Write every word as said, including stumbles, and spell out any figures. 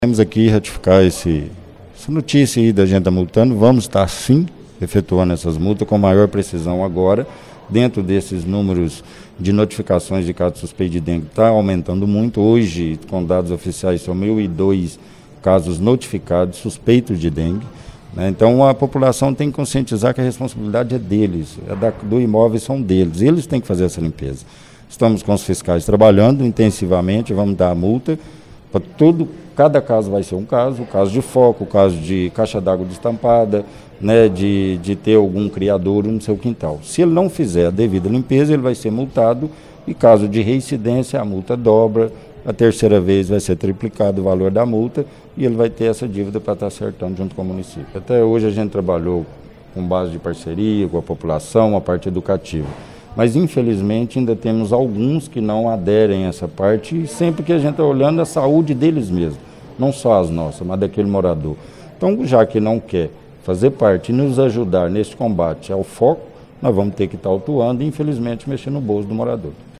Temos aqui ratificar esse, essa notícia aí da gente tá multando. Vamos estar sim efetuando essas multas com maior precisão agora, dentro desses números de notificações de casos suspeitos de dengue, está aumentando muito. Hoje, com dados oficiais, são mil e dois casos notificados suspeitos de dengue, né? Então a população tem que conscientizar que a responsabilidade é deles, é da, do imóvel, são deles, eles têm que fazer essa limpeza. Estamos com os fiscais trabalhando intensivamente, vamos dar a multa para tudo. Cada caso vai ser um caso, o caso de foco, o caso de caixa d'água destampada, né, de, de ter algum criadouro no seu quintal. Se ele não fizer a devida limpeza, ele vai ser multado e caso de reincidência, a multa dobra, a terceira vez vai ser triplicado o valor da multa e ele vai ter essa dívida para estar acertando junto com o município. Até hoje a gente trabalhou com base de parceria com a população, a parte educativa. Mas, infelizmente, ainda temos alguns que não aderem a essa parte e sempre que a gente está olhando a saúde deles mesmos, não só as nossas, mas daquele morador. Então, já que não quer fazer parte e nos ajudar nesse combate ao foco, nós vamos ter que estar atuando e, infelizmente, mexer no bolso do morador.